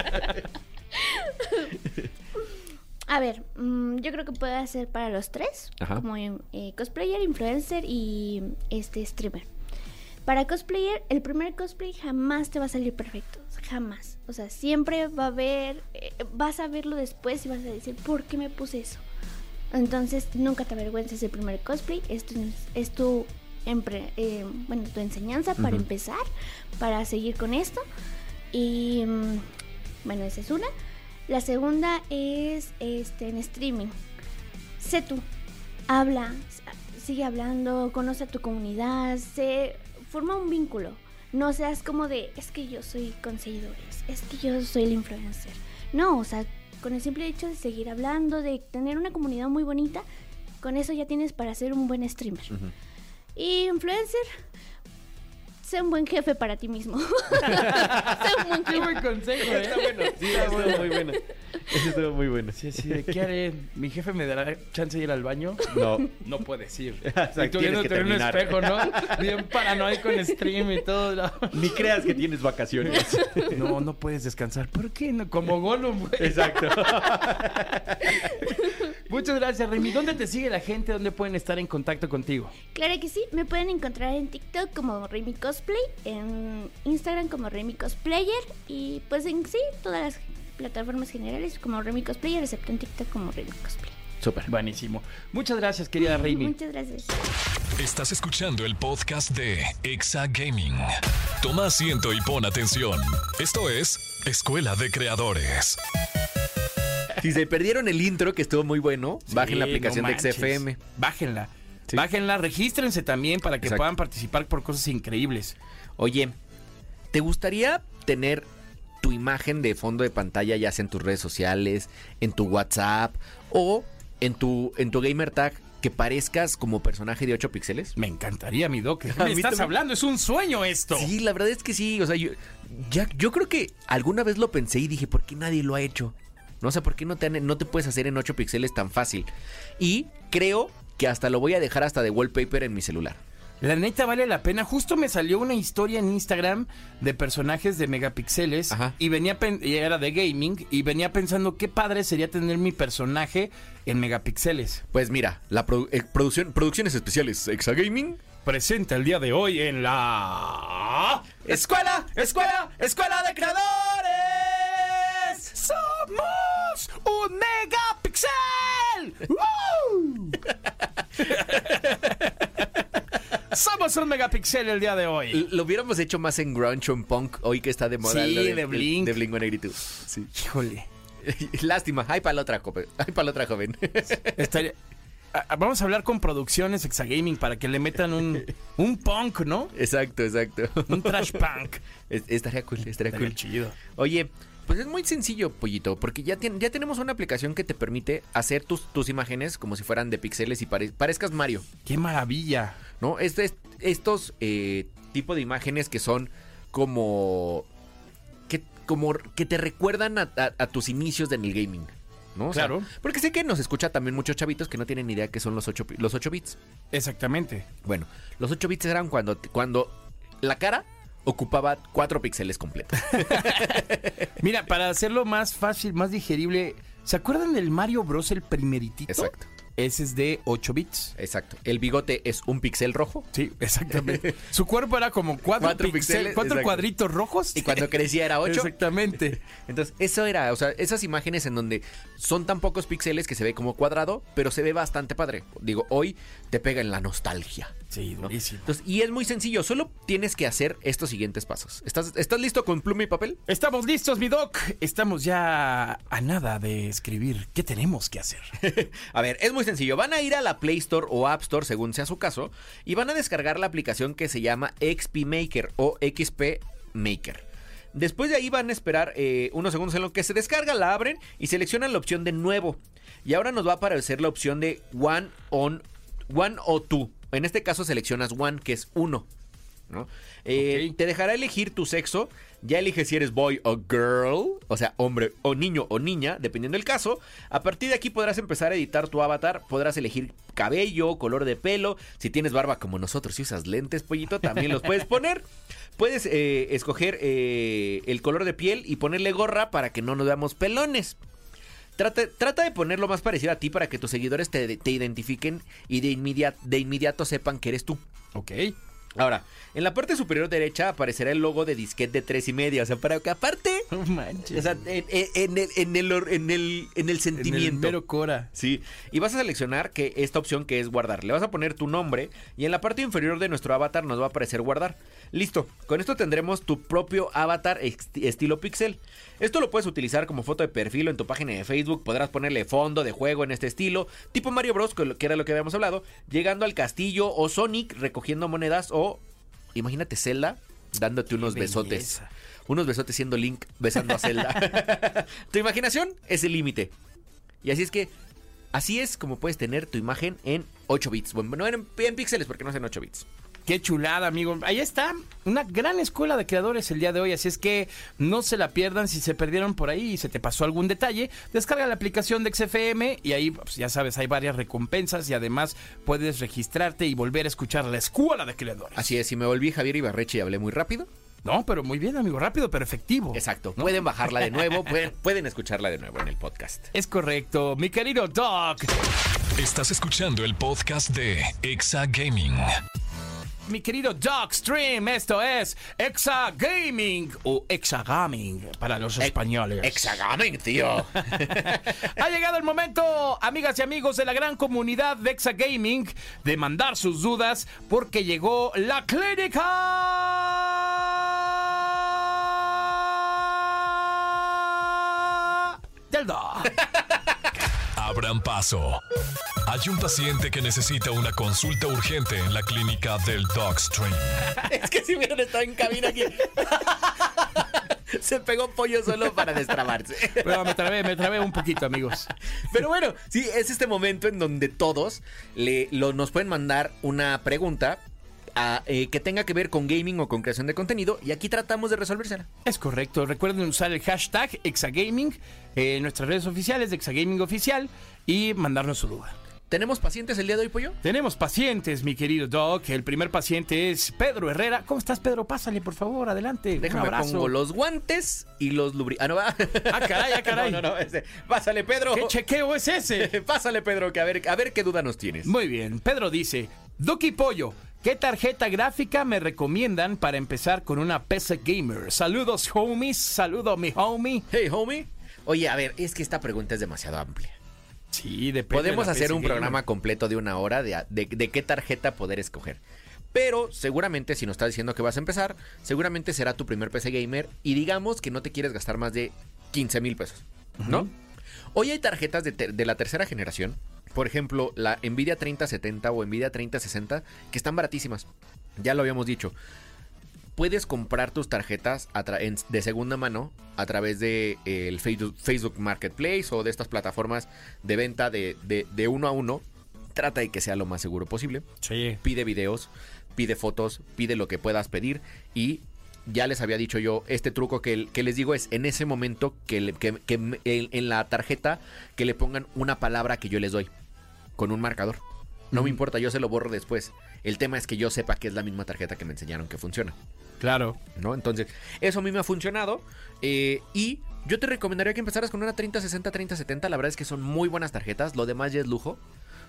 A ver, yo creo que puede hacer para los 3, Ajá. como cosplayer, influencer y streamer. Para cosplayer, el primer cosplay jamás te va a salir perfecto, jamás. O sea, siempre va a haber, vas a verlo después y vas a decir, ¿por qué me puse eso? Entonces, nunca te avergüences del primer cosplay, esto es tu enseñanza para Ujú. empezar, para seguir con esto. Y bueno, esa es una. La segunda es en streaming. Sé tú, habla, sigue hablando, conoce a tu comunidad, forma un vínculo. No seas como de, es que yo soy con seguidores, es que yo soy el influencer. No, o sea, con el simple hecho de seguir hablando, de tener una comunidad muy bonita, con eso ya tienes para ser un buen streamer. Ujú. Y influencer, sé un buen jefe para ti mismo. Sé un buen Qué jefe. buen consejo, ¿eh? Está bueno, sí, estuvo muy bueno. Eso estuvo muy bueno. Sí, sí, ¿de qué haré? ¿Mi jefe me dará chance de ir al baño? No. No puedes ir. Exacto, Y tú tienes viéndote que en un terminar. espejo, ¿no? Bien paranoico en stream y todo. ¿no? Ni creas que tienes vacaciones. No, no puedes descansar. ¿Por qué no? Como Gollum, güey. Exacto. Muchas gracias, Remy. ¿Dónde te sigue la gente? ¿Dónde pueden estar en contacto contigo? Claro que sí, me pueden encontrar en TikTok como Remy Cosplay, en Instagram como Remy Cosplayer y pues en sí, todas las plataformas generales como Remy Cosplayer, excepto en TikTok como Remy Cosplay. Súper. Buenísimo. Muchas gracias, querida Remy. Muchas gracias. Estás escuchando el podcast de Exa Gaming. Toma asiento y pon atención. Esto es Escuela de Creadores. Si se perdieron el intro, que estuvo muy bueno, bajen la Sí, aplicación no de manches. XFM. Bájenla. Sí. Bájenla, regístrense también para que Exacto. puedan participar por cosas increíbles. Oye, ¿te gustaría tener tu imagen de fondo de pantalla, ya sea en tus redes sociales, en tu WhatsApp o en tu gamer tag, que parezcas como personaje de 8 píxeles? Me encantaría, mi doc. ¿Qué A me mí estás también. hablando? Es un sueño esto. Sí, la verdad es que sí. O sea, yo creo que alguna vez lo pensé y dije, ¿por qué nadie lo ha hecho? No sé, ¿por qué no te puedes hacer en 8 píxeles tan fácil? Y creo que hasta lo voy a dejar hasta de wallpaper en mi celular. La neta vale la pena. Justo me salió una historia en Instagram de personajes de megapíxeles. Ajá. Y y era de gaming. Y venía pensando qué padre sería tener mi personaje en megapíxeles. Pues mira, la producciones especiales Exagaming Presenta el día de hoy en la Escuela de Creadores. Somos un megapíxel. ¡Woo! Somos un megapíxel el día de hoy. lo hubiéramos hecho más en grunge o en punk hoy que está de moda. Sí, lo de Blink. De Blink 182. Sí. Híjole. Lástima, hay para la otra joven. Estaría- Vamos a hablar con producciones Exagaming para que le metan un punk, ¿no? Exacto. Un trash punk. Estaría cool. Estaría chido. Oye, pues es muy sencillo, Pollito, porque ya tenemos una aplicación que te permite hacer tus imágenes como si fueran de píxeles y parezcas Mario, ¡Qué maravilla! ¿no? Estos tipo de imágenes que son como que te recuerdan a tus inicios en el gaming, ¿no? O sea, Claro. porque sé que nos escucha también muchos chavitos que no tienen ni idea qué son los 8 bits. Exactamente. Bueno, los 8 bits eran cuando la cara ocupaba 4 píxeles completos. Mira, para hacerlo más fácil, más digerible, ¿se acuerdan del Mario Bros. El primeritito? Exacto. Ese es de 8 bits. Exacto. El bigote es un píxel rojo. Sí, exactamente. Su cuerpo era como 4 píxeles, 4 exacto. cuadritos rojos. Y cuando crecía era 8. Exactamente. Entonces, eso era, o sea, esas imágenes en donde son tan pocos píxeles que se ve como cuadrado, pero se ve bastante padre. Digo, hoy te pega en la nostalgia. Sí, durísimo. Entonces, y es muy sencillo, solo tienes que hacer estos siguientes pasos. ¿Estás listo con pluma y papel? Estamos listos, mi doc. Estamos ya a nada de escribir. ¿Qué tenemos que hacer? A ver, es muy sencillo. Van a ir a la Play Store o App Store, según sea su caso, y van a descargar la aplicación que se llama XP Maker o XP Maker. Después de ahí van a esperar unos segundos en lo que se descarga, la abren y seleccionan la opción de nuevo. Y ahora nos va a aparecer la opción de One o Two. En este caso seleccionas One, que es 1. ¿No? Ok. Te dejará elegir tu sexo. Ya eliges si eres boy o girl, o sea, hombre o niño o niña, dependiendo del caso. A partir de aquí podrás empezar a editar tu avatar. Podrás elegir cabello, color de pelo. Si tienes barba como nosotros, si usas lentes, pollito, también los puedes poner. Puedes escoger el color de piel y ponerle gorra para que no nos veamos pelones. Trata de ponerlo más parecido a ti para que tus seguidores te identifiquen y de inmediato sepan que eres tú. Ok. Ahora, en la parte superior derecha aparecerá el logo de disquete de 3,5. O sea, para que aparte, No manches. o sea, en el sentimiento. En el mero cora. Sí, y vas a seleccionar que esta opción que es guardar. Le vas a poner tu nombre y en la parte inferior de nuestro avatar nos va a aparecer guardar. Listo, con esto tendremos tu propio avatar estilo pixel. Esto lo puedes utilizar como foto de perfil o en tu página de Facebook. Podrás ponerle fondo de juego en este estilo, tipo Mario Bros, que era lo que habíamos hablado, llegando al castillo, o Sonic recogiendo monedas, o imagínate Zelda dándote unos besotes. Belleza. Unos besotes siendo Link besando a Zelda. Tu imaginación es el límite. Y así es como puedes tener tu imagen en 8 bits. Bueno, no en píxeles porque no es en 8 bits. Qué chulada, amigo. Ahí está, una gran escuela de creadores el día de hoy, así es que no se la pierdan. Si se perdieron por ahí y se te pasó algún detalle, descarga la aplicación de XFM y ahí, pues, ya sabes, hay varias recompensas y además puedes registrarte y volver a escuchar la escuela de creadores. Así es, si me volví Javier Ibarreche y hablé muy rápido. No, pero muy bien, amigo, rápido pero efectivo. Exacto, ¿No? pueden bajarla de nuevo, pueden escucharla de nuevo en el podcast. Es correcto, mi querido Doc. Estás escuchando el podcast de Exa Gaming. Mi querido Doc Stream, esto es Exa Gaming o Exa Gaming para los españoles. Exagaming, tío. Ha llegado el momento, amigas y amigos de la gran comunidad de Exa Gaming, de mandar sus dudas porque llegó la clínica del Doc. Abran paso. Hay un paciente que necesita una consulta urgente en la clínica del Dogstream. Es que si hubieran estado en cabina aquí. Se pegó pollo solo para destrabarse. Pero me trabé un poquito, amigos. Pero bueno, sí, es este momento en donde todos nos pueden mandar una pregunta que tenga que ver con gaming o con creación de contenido, y aquí tratamos de resolvérsela. Es correcto. Recuerden usar el hashtag Exagaming en nuestras redes oficiales de Exagaming Oficial y mandarnos su duda. ¿Tenemos pacientes el día de hoy, pollo? Tenemos pacientes, mi querido Doc. El primer paciente es Pedro Herrera. ¿Cómo estás, Pedro? Pásale, por favor, adelante. Déjame Un abrazo. pongo los guantes y los lubricantes. Ah, no va. Ah, caray. No, pásale, Pedro. ¿Qué chequeo es ese? Pásale, Pedro, que a ver qué duda nos tienes. Muy bien. Pedro dice: Doc y Pollo, ¿qué tarjeta gráfica me recomiendan para empezar con una PC gamer? Saludos, homies. Saludo, mi homie. Hey, homie. Oye, a ver, es que esta pregunta es demasiado amplia. Sí, depende. Podemos de la hacer PC un gamer. programa completo de 1 hora de qué tarjeta poder escoger. Pero seguramente, si nos estás diciendo que vas a empezar, seguramente será tu primer PC gamer y digamos que no te quieres gastar más de 15,000 pesos, ¿no? Ujú. Hoy hay tarjetas de la tercera generación, por ejemplo, la Nvidia 3070 o Nvidia 3060, que están baratísimas. Ya lo habíamos dicho. Puedes comprar tus tarjetas de segunda mano a través de el Facebook Marketplace o de estas plataformas de venta de 1 a 1. Trata de que sea lo más seguro posible. Sí. Pide videos, pide fotos, pide lo que puedas pedir. Y ya les había dicho yo, este truco que les digo es en ese momento en la tarjeta que le pongan una palabra que yo les doy con un marcador. No me importa, yo se lo borro después. El tema es que yo sepa que es la misma tarjeta que me enseñaron que funciona, Claro. ¿no? Entonces, eso a mí me ha funcionado. Y yo te recomendaría que empezaras con una 3060, 3070. La verdad es que son muy buenas tarjetas. Lo demás ya es lujo.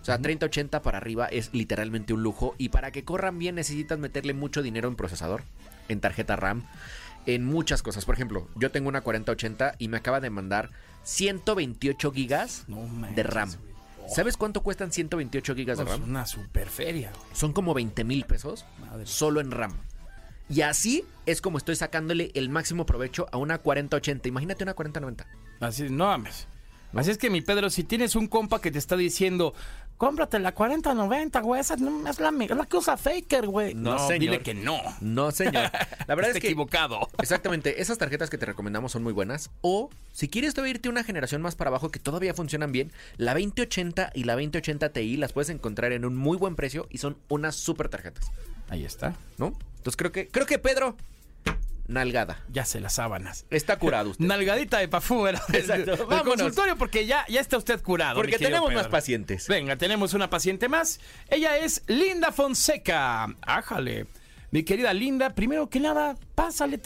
sea, 3080 para arriba es literalmente un lujo. Y para que corran bien necesitas meterle mucho dinero en procesador, en tarjeta RAM, en muchas cosas. Por ejemplo, yo tengo una 4080 y me acaba de mandar 128 gigas de RAM. ¿Sabes cuánto cuestan 128 gigas de RAM? Una super feria. Son como 20,000 pesos solo en RAM. Y así es como estoy sacándole el máximo provecho a una 4080. Imagínate una 4090. Así, no mames. Así es que, mi Pedro, si tienes un compa que te está diciendo, cómprate la 4090, güey, esa no es la que usa Faker, güey. No, señor. Dile que no. No, señor. La verdad Está es que equivocado. Exactamente, esas tarjetas que te recomendamos son muy buenas. O si quieres todavía irte una generación más para abajo que todavía funcionan bien, la 2080 y la 2080 Ti las puedes encontrar en un muy buen precio y son unas súper tarjetas, Ahí está. ¿no? Entonces creo que Pedro, nalgada. Ya se las sábanas. Está curado usted. Nalgadita de pafúera. Exacto. Del Vámonos. consultorio, porque ya está usted curado. Porque mi querido tenemos Pedro. más pacientes. Venga, tenemos una paciente más. Ella es Linda Fonseca. Ájale. Mi querida Linda, primero que nada, pásale.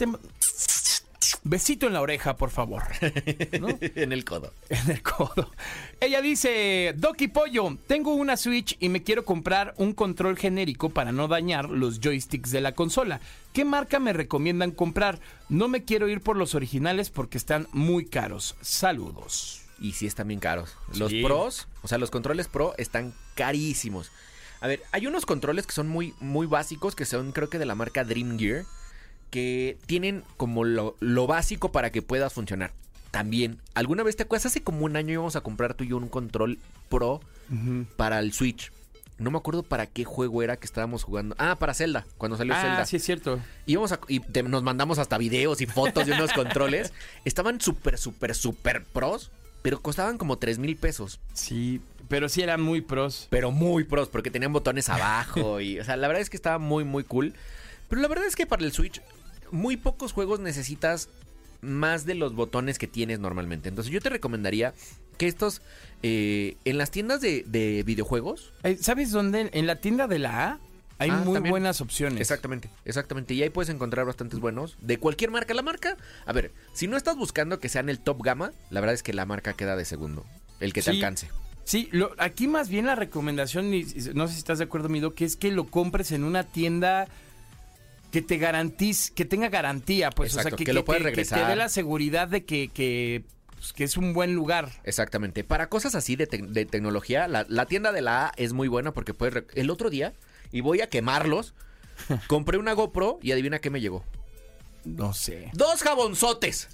Besito en la oreja, por favor. ¿No? En el codo. En el codo. Ella dice, Doki Pollo, tengo una Switch y me quiero comprar un control genérico para no dañar los joysticks de la consola. ¿Qué marca me recomiendan comprar? No me quiero ir por los originales porque están muy caros. Saludos. Y sí están bien caros. Los Sí. pros, o sea, los controles pro están carísimos. A ver, hay unos controles que son muy, muy básicos, que son creo que de la marca Dream Gear, que tienen como lo básico para que puedas funcionar. También, ¿alguna vez te acuerdas? Hace como un año íbamos a comprar tú y yo un control pro para el Switch. No me acuerdo para qué juego era que estábamos jugando. Ah, para Zelda, cuando salió Zelda. Sí es cierto. Nos mandamos hasta videos y fotos de unos controles. Estaban súper pros, pero costaban como 3,000 pesos. Sí, pero sí eran muy pros. Pero muy pros, porque tenían botones abajo. Y, o sea, la verdad es que estaba muy, muy cool. Pero la verdad es que para el Switch, muy pocos juegos necesitas más de los botones que tienes normalmente. Entonces yo te recomendaría que estos, en las tiendas de videojuegos... ¿Sabes dónde? En la tienda de la A hay muy también. buenas opciones. Exactamente. Y ahí puedes encontrar bastantes buenos. De cualquier marca. La marca, a ver, si no estás buscando que sean el top gama, la verdad es que la marca queda de segundo. El que te Sí. alcance. Sí, aquí más bien la recomendación, y no sé si estás de acuerdo, Mido, que es que lo compres en una tienda que te garantice, que tenga garantía, pues. Exacto, O sea, que lo puedas que regresar. te dé la seguridad de que es un buen lugar. Exactamente. Para cosas así de tecnología, la tienda de la A es muy buena porque puedes... El otro día, y voy a quemarlos, compré una GoPro y adivina qué me llegó. No sé. 2 jabonzotes.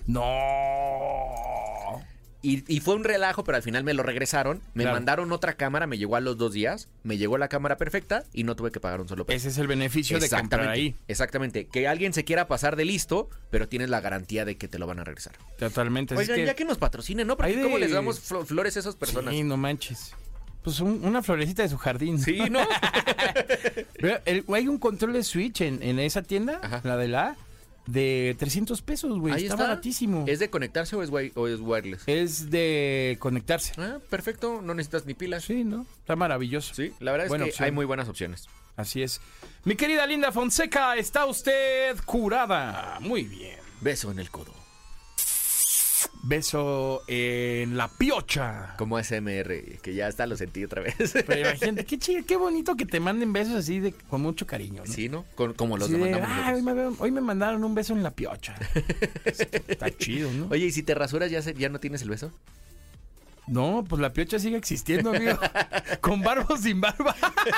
No. Y fue un relajo, pero al final me lo regresaron. Me Claro. mandaron otra cámara, me llegó a los 2 días. Me llegó la cámara perfecta y no tuve que pagar un solo peso. Ese es el beneficio de comprar ahí. Exactamente. Que alguien se quiera pasar de listo, pero tienes la garantía de que te lo van a regresar. Totalmente. Así Oigan, ya que nos patrocinen, ¿no? Porque hay de- ¿cómo les damos flores a esas personas? Sí, no manches. Pues una florecita de su jardín. Sí, ¿no? Pero hay un control de Switch en esa tienda, Ajá. la de la A, de 300 pesos, güey. Ahí Está está. baratísimo. ¿Es de conectarse o es wireless? Es de conectarse. Ah, perfecto. No necesitas ni pilas. Sí, ¿no? Está maravilloso. Sí, la verdad es Buena que opción. hay muy buenas opciones. Así es. Mi querida Linda Fonseca, está usted curada. Muy bien. Beso en el codo. Beso en la piocha. Como SMR, que ya hasta lo sentí otra vez. Pero imagínate, qué chido, qué bonito que te manden besos así con mucho cariño, ¿no? Sí, ¿no? Como los Así de, demandamos "Ay, nosotros. hoy me mandaron un beso en la piocha. Está chido, ¿no? Oye, ¿y si te rasuras ya no tienes el beso? No, pues la piocha sigue existiendo, amigo. Con barba o sin barba.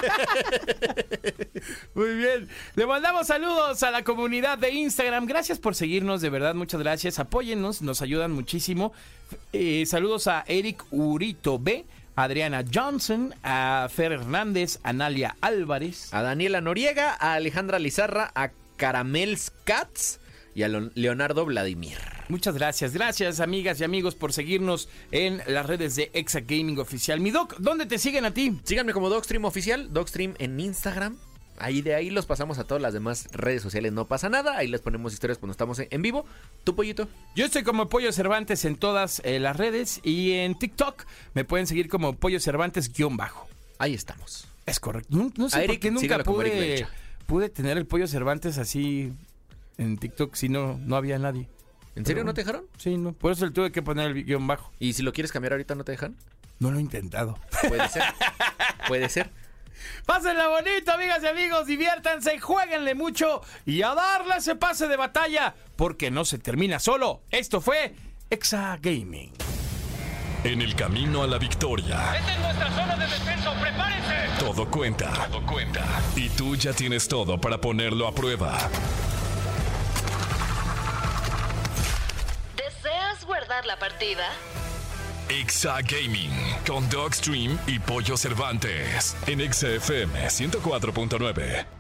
Muy bien. Le mandamos saludos a la comunidad de Instagram. Gracias por seguirnos, de verdad, muchas gracias. Apóyennos, nos ayudan muchísimo. Saludos a Eric Urito B, a Adriana Johnson, a Fer Hernández, a Nalia Álvarez. A Daniela Noriega, a Alejandra Lizarra, a Caramels Cats y a Leonardo Vladimir. Muchas gracias. Gracias, amigas y amigos, por seguirnos en las redes de Exa Gaming Oficial. Mi Doc, ¿dónde te siguen a ti? Síganme como Dogstream Oficial, Dogstream en Instagram. De ahí los pasamos a todas las demás redes sociales, no pasa nada. Ahí les ponemos historias cuando estamos en vivo. ¿Tú, Pollito? Yo estoy como Pollo Cervantes en todas las redes y en TikTok me pueden seguir como Pollo Cervantes _. Ahí estamos. Es correcto. No sé A Eric, por qué nunca sígalo como Eric Lecha. pude tener el Pollo Cervantes así en TikTok si no había nadie. ¿En serio no te dejaron? Sí, no. Por eso le tuve que poner el _. ¿Y si lo quieres cambiar ahorita no te dejan? No lo he intentado. Puede ser. Puede ser. Pásenla bonito, amigas y amigos, diviértanse, jueguenle mucho y a darle ese pase de batalla, porque no se termina solo. Esto fue Exa Gaming. En el camino a la victoria, ¡Esta es nuestra zona de descenso! ¡Prepárense! todo cuenta. Todo cuenta. Y tú ya tienes todo para ponerlo a prueba. ¿Deseas guardar la partida? Exa Gaming con Dogstream y Pollo Cervantes en Exa FM 104.9.